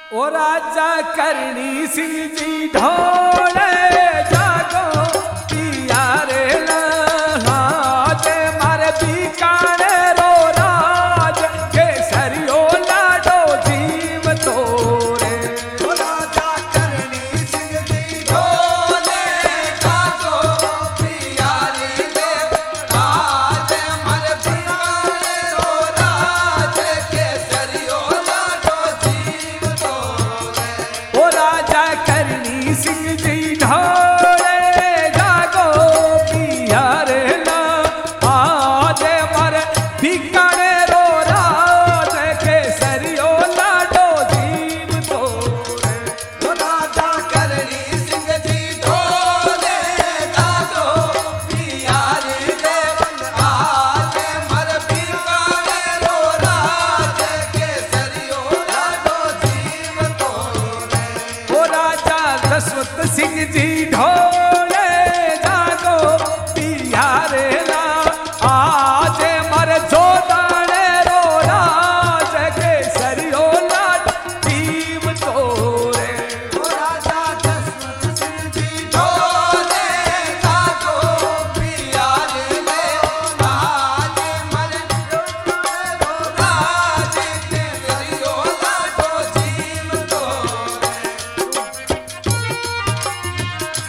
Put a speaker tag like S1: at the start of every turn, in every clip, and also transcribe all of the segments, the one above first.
S1: ओ राजा करणी सिंह जी ढोले जागो पिया रे लाज मारे बीकाने रो राज केसरियो लाडो जीव तोरे।
S2: ओ राजा करणी सिंह जी ढोले जागो पिया रे लाज मारे बीकाने रो राज केसरियो लाडो जीव तोरे।
S1: ओ राजा करणी सिंह जी ढोले जागो पिया रे लाज मारे बीकाने रो राज केसरियो लाडो जीव तोरे।
S2: ओ राजा करणी सिंह जी ढोले जागो पिया रे लाज मारे बीकाने रो राज केसरियो लाडो जीव तोरे।
S1: ओ राजा दशरथ सिंह जी ढोले जागो पिया रे आज मर जोदाने रो राज केसरियो लाड जीव तोरे।
S2: ओ राजा दशरथ सिंह जी ढोले जागो पिया रे लाज मारे बीकाने रो राज केसरियो लाडो जीव तोरे।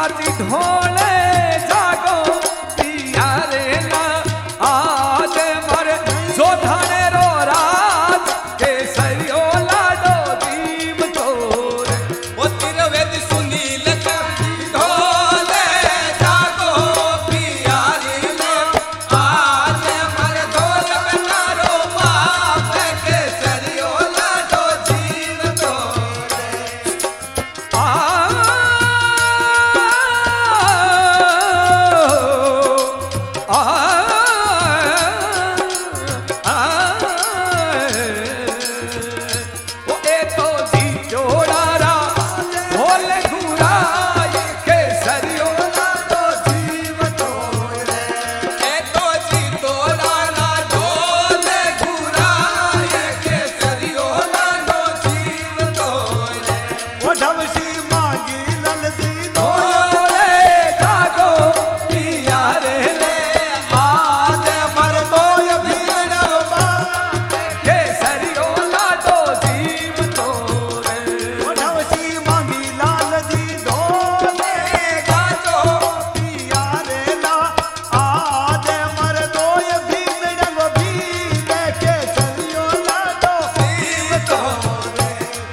S1: जी ढोले जागो पिया रे ला आज मर जोधाने रो राज केसरियो लाडो दीम तोरे
S2: ओ तिरवेद सुनील कवि ढोले जागो पिया रे ला आज मर ढोल बेचारो बाप केसरियो लाडो जीव तोरे ए तो जी तोड़ा ढोले घुराए केसरियो लाडो जीव तोरे
S3: ढवसी मांगी ललदी
S1: ढोले जागो पिया रे ले आज मर दोय भीड़ केसरियो लाडो जीव तोरे
S3: ढवसी मांगी लालदी ढोले
S2: गाजो
S3: पिया रे ला आज मर दोय भी मिडंग भी देखे चलियो लाडो
S2: जीव तोरे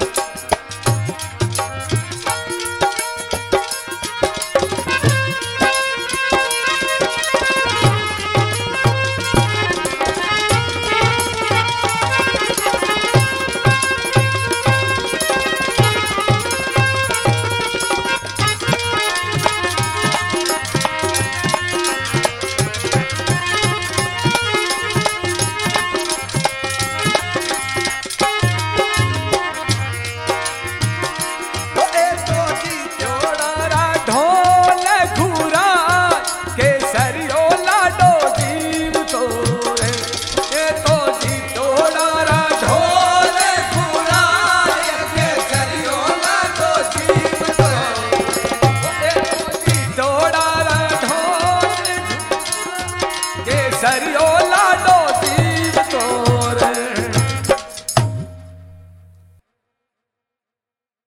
S1: जोड़ारा ढोल घूरा केसरियो लाडो जीव तोरे ए तो जी जोड़ारा ढोल
S2: घुराए केसरियो लाडो जीव तोरे
S1: ए तो जी जोड़ारा ढोल केसरियो